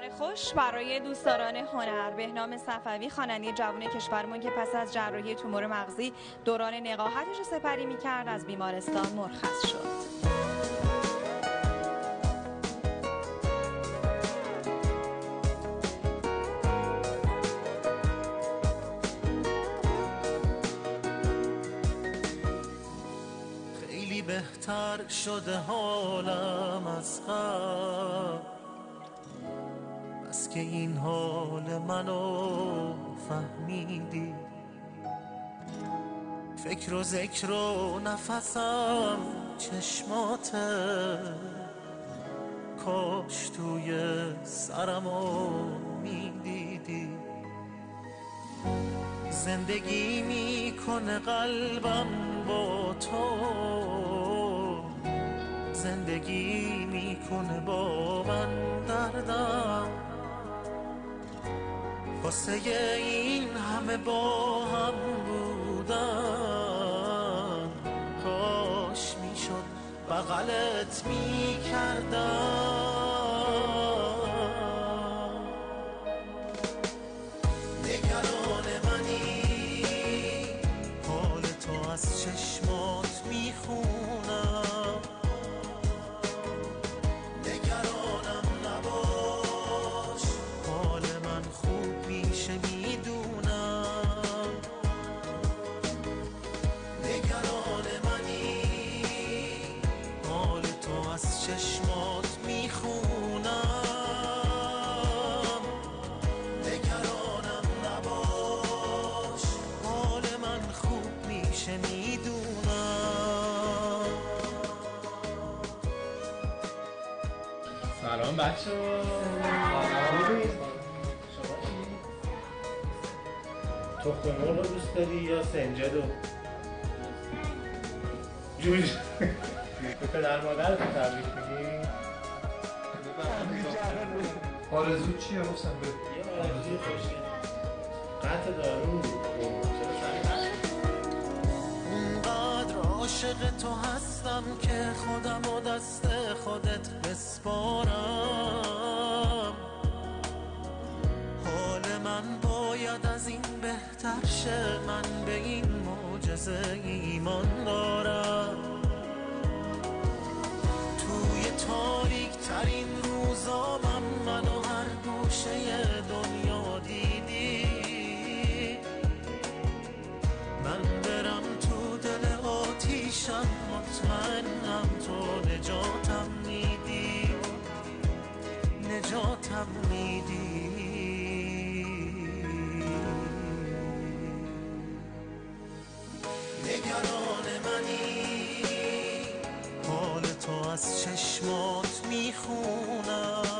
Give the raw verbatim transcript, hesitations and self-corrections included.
خبر خوش برای دوستداران هنر. بهنام صفوی خواننده جوان کشورمون که پس از جراحی تومور مغزی دوران نقاهتش رو سپری می‌کرد از بیمارستان مرخص شد. خیلی بهتر شده حالم از قبل، بس که این حال منو فهمیدی. فکر و ذکر و نفسم چشماته، کاش توی سرمو میدیدی. زندگی میکنه قلبم با تو، زندگی میکنه با من دردم. واسه این همه با هم بودن، کاش میشد بغلت میکردم. نگران منی، حال تو از چشمات میخونم. نگرانم نباش، حال من خوب میشه میدونم. نگران منی، حال تو از چشمات میخونم. نگرانم نباش، حال من خوب میشه میدونم. سلام بچه ها، تخم مرغ رو دوست داری یا سنجدو؟ جوج به پدر مادرت تبریک میگی؟ آرزو چیه حسن؟ به یه آرزوی خوشگل قطع دارو. اونقدر عاشق تو هستم که خودم و دست خودت بسپارم. حال من باید از این بهتر شه، من به این معجزه ایمان دارم. توی تاریک ترین روزامم منو هر گوشه دنیا دیدی. من برم تو دل آتیشم، مطمئنم تو نجاتم میدی، نجاتم میدی. نگران منی، حال تو از چشمات میخونم.